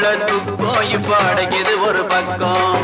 துக்கம் இப்ப அடைக்குது ஒரு பக்கம்.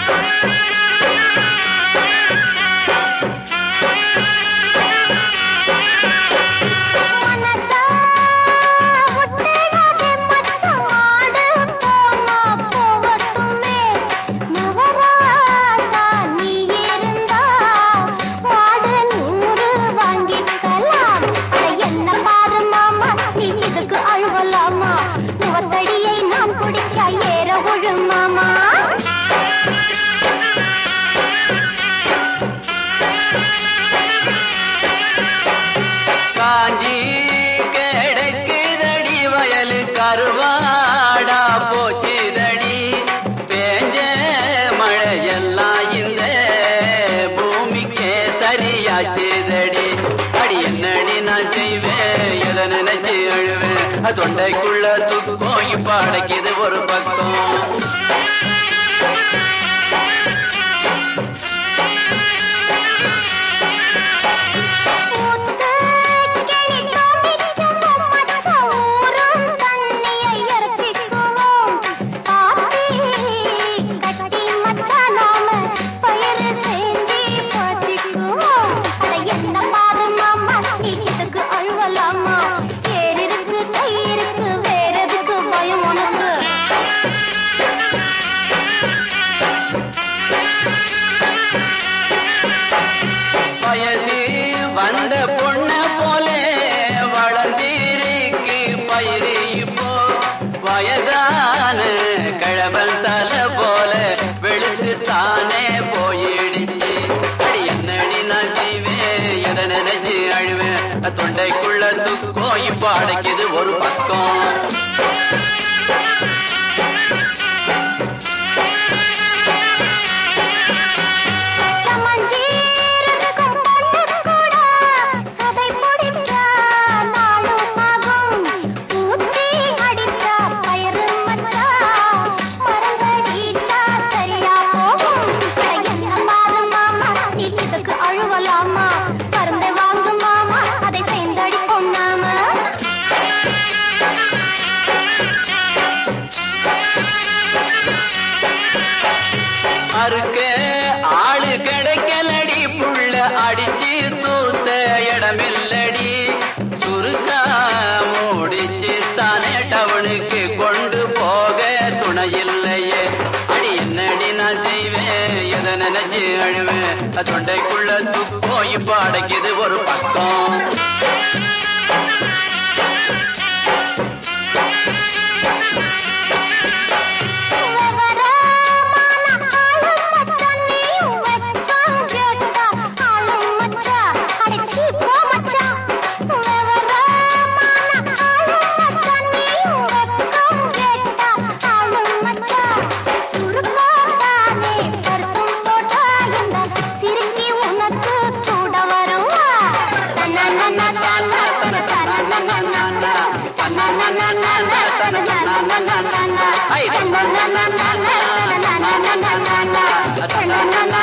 காஞ்சி கிடக்குதடி வயலு கருவாடா போச்சுதடி, பேஞ்ச மழையெல்லாம் இந்த பூமிக்கே சரியாச்சுதடி. அடி என்னடி நான் செய்வேன், எதை நினைச்சு அழுவேன், தொண்டைக்குள்ள துக்கம் இப்ப அடைக்குது ஒரு பக்கம். வந்த பொண்ண போல வளர்ந்திருக்கு பயிறு இப்போ, வயதான கிழவன் தலை போல வெளுத்து தானே போயிடுச்சு. அடி என்னடி நான் செய்வேன், எதை நினைச்சு அழுவேன், தொண்டைக்குள்ள துக்கம் இப்ப அடைக்குது ஒரு பக்கம். அறுக்க ஆளு கிடைக்கலடி, புள்ள அடிச்சு தூத்த இடமில்லடி, சுருக்கா முடிச்சு தானே டவுனுக்கு கொண்டு போக துணையில்லையே. அடி என்னடி நான் செய்வேன், எதை நினைச்சு அழுவேன், தொண்டைக்குள்ள துக்கம் இப்ப அடைக்குது ஒரு பக்கம். na na na na na na na na na na na na